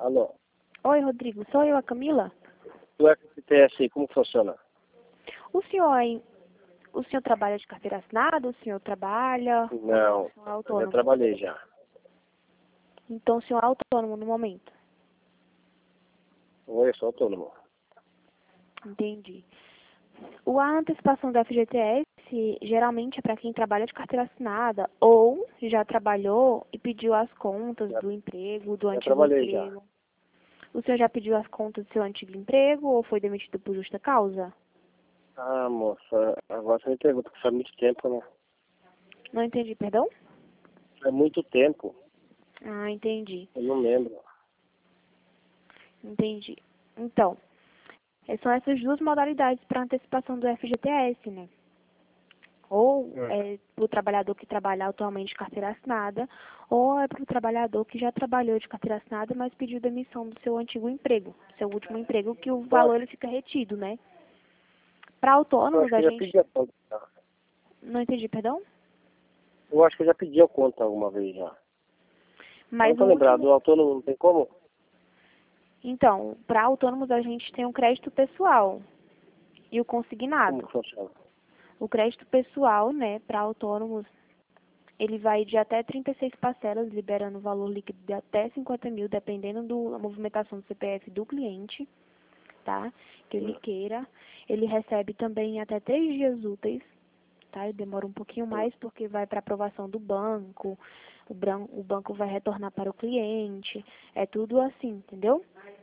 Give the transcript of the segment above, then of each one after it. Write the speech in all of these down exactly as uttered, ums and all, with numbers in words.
Alô? Oi, Rodrigo. Sou eu, a Camila. O F T S, como funciona? O senhor, é- o senhor trabalha de carteira assinada? O senhor trabalha? Não, O senhor é eu já autônomo? trabalhei já. Então, o senhor é autônomo no momento. Oi, eu sou autônomo. Entendi. O a antecipação do F G T S geralmente é para quem trabalha de carteira assinada ou já trabalhou e pediu as contas Já, do emprego, do já antigo trabalhei já. emprego. O senhor já pediu as contas do seu antigo emprego ou foi demitido por justa causa? Ah, moça, agora você me pergunta, que faz muito tempo, né? Não entendi, perdão? Faz muito tempo, Ah, entendi. eu não lembro. Entendi. Então, eh, são essas duas modalidades para antecipação do F G T S, né? Ou Hum. é para o trabalhador que trabalha atualmente de carteira assinada, ou é para o trabalhador que já trabalhou de carteira assinada, mas pediu demissão do seu antigo emprego, seu último emprego, que o Eu valor acho, ele fica retido, né? Para eu autônomos, acho que a eu já gente... pedi a conta. já. Não entendi, perdão? Eu acho que eu já pedi a conta alguma vez já. Eu não Mas tô o lembrado, último... o autônomo não tem como? Então, para autônomos, a gente tem o crédito pessoal e o Como consignado. que funciona? O crédito pessoal, né, para autônomos, ele vai de até trinta e seis parcelas, liberando o valor líquido de até cinquenta mil, dependendo do- da movimentação do C P F do cliente, tá? Que ele Hum, queira. Ele recebe também até três dias úteis, tá? Ele demora um pouquinho hum. mais porque vai para aprovação do banco, o, bran- o banco vai retornar para o cliente, é tudo assim, entendeu?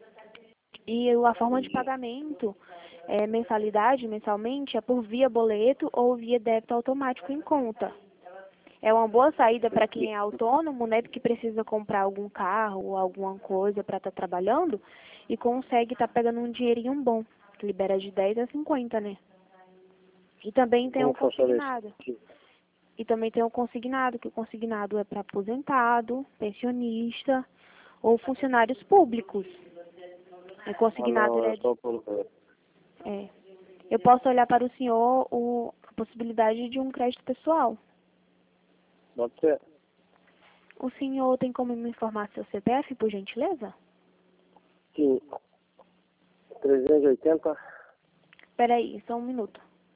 E a forma de Entendi. pagamento, é, mensalidade, mensalmente, é por via boleto ou via débito automático em conta. É uma boa saída para quem é autônomo, né, porque precisa comprar algum carro ou alguma coisa para estar trabalhando e consegue estar pegando um dinheirinho bom, que libera de dez a cinquenta, né? E também tem o Como funciona isso? consignado. E também tem o consignado, que o consignado é para aposentado, pensionista ou funcionários públicos. O Ah, consignado não, ele eu é, sou autônomo. é. Eu posso olhar para o senhor o, a possibilidade de um crédito pessoal. Pode ser? O senhor tem como me informar seu C P F, por gentileza? Sim. trezentos e oitenta. Espera aí, só um minuto.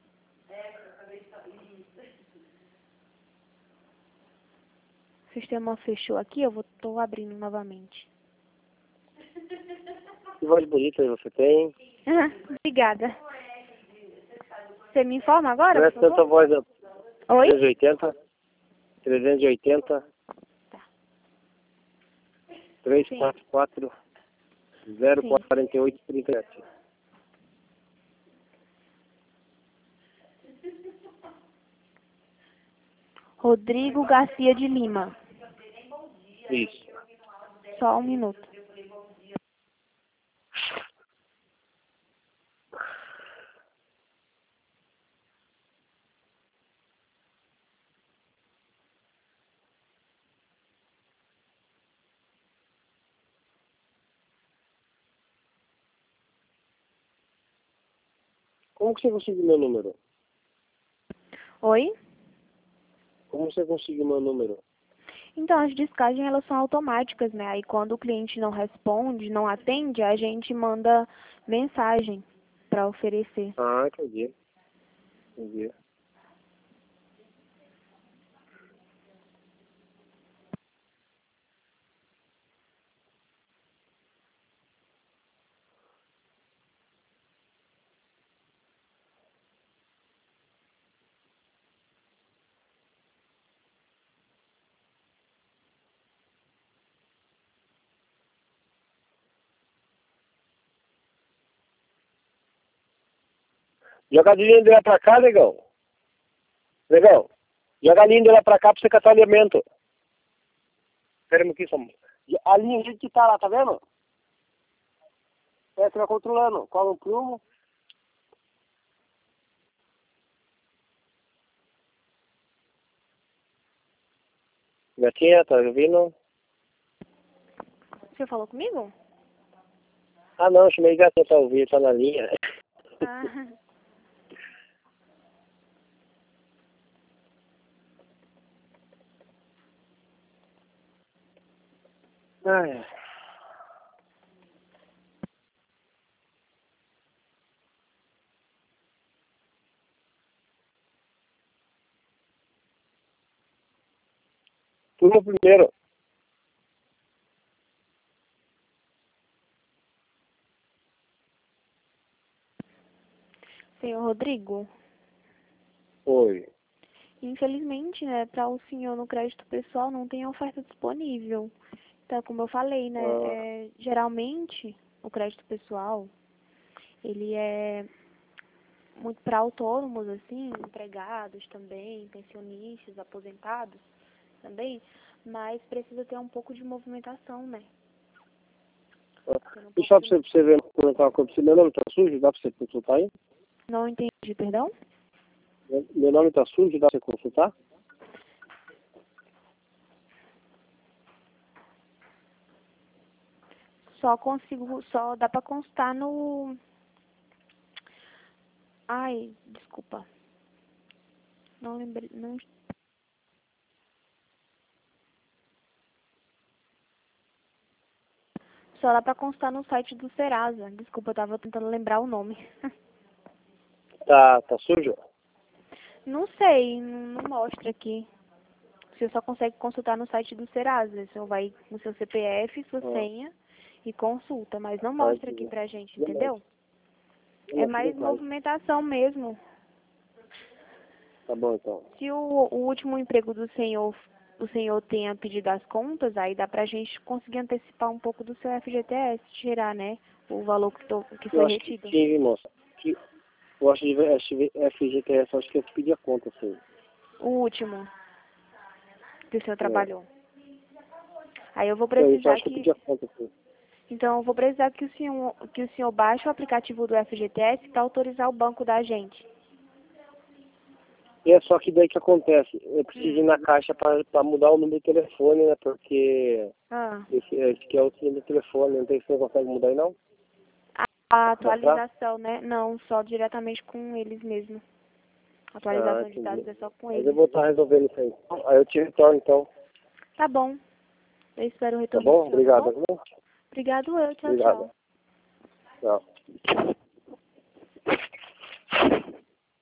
O sistema fechou aqui, eu vou tô abrindo novamente. Que voz bonita você tem. Obrigada. Você me informa agora, Não é por tanta favor? voz, não. Oi? trezentos e oitenta. trezentos e oitenta. Tá. trezentos e Sim, quarenta e quatro. zero sim. quarenta e oito trinta e sete. Rodrigo Garcia de Lima. Isso. Só um minuto. Como que você conseguiu meu número? Oi? Como você conseguiu meu número? Então, as descagens, elas são automáticas, né? Aí, quando o cliente não responde, não atende, a gente manda mensagem para oferecer. Ah, entendi. Entendi. Joga a linha dela pra cá, negão. Negão. Joga a linha dela pra cá pra você catar alimento. Espera aqui, só. A linha do jeito que tá lá, tá vendo? É, você vai controlando. Cola um plumo. Gatinha, tá ouvindo? Você falou comigo? Ah, não, chamei gatinha pra ouvir, tá na linha. Ah, Ai. turma primeiro. Senhor Rodrigo, Oi. infelizmente, né, para o senhor no crédito pessoal não tem oferta disponível. Então, como eu falei, né, Ah, é, geralmente o crédito pessoal, ele é muito para autônomos, assim, empregados também, pensionistas, aposentados também, mas precisa ter um pouco de movimentação, né? Eu não e posso... só pra você, pra você ver, comentar uma coisa pra você, meu nome tá sujo, dá pra você consultar aí? Não entendi, perdão? Meu meu nome tá sujo, dá pra você consultar? Só consigo, só dá para constar no... Ai, desculpa. Não lembrei, não... Só dá para constar no site do Serasa. Desculpa, eu tava tentando lembrar o nome. Tá, tá sujo? Não sei, não não mostra aqui. Você só consegue consultar no site do Serasa. Você vai no seu C P F, sua Ah, senha e consulta, mas não tá, mostra aqui entendi. pra gente, Beleza. entendeu? É Beleza, mais tudo bem. movimentação mesmo. Tá bom, então. Se o, o último emprego do senhor, o senhor tenha pedido as contas, aí dá pra gente conseguir antecipar um pouco do seu F G T S, tirar, né, o valor que, to, que Eu foi acho que retido. sim, viu, moça? Que, eu acho que F G T S, acho que eu pedi a conta, sim. O último que o senhor É. trabalhou. Aí eu vou Então, isso eu precisar acho que eu que pedi a conta, sim. Então, eu vou precisar que o senhor, que o senhor baixe o aplicativo do F G T S para autorizar o banco da gente. E é só que daí que acontece. Eu preciso ir Hum. na caixa para mudar o número de telefone, né? Porque Ah, esse, esse aqui é o número de telefone, não tem que você não consegue mudar aí, não? a, a Mostrar? atualização, né? Não, só diretamente com eles mesmo. Ah, Atualização de dados entendi. é só com Mas eu eles. vou estar resolvendo isso aí. Aí eu te retorno, então. Tá bom. Eu espero o Tá retorno do bom? senhor, tá bom? Obrigado, viu? Obrigado eu. Tchau, Obrigado. tchau. Tchau.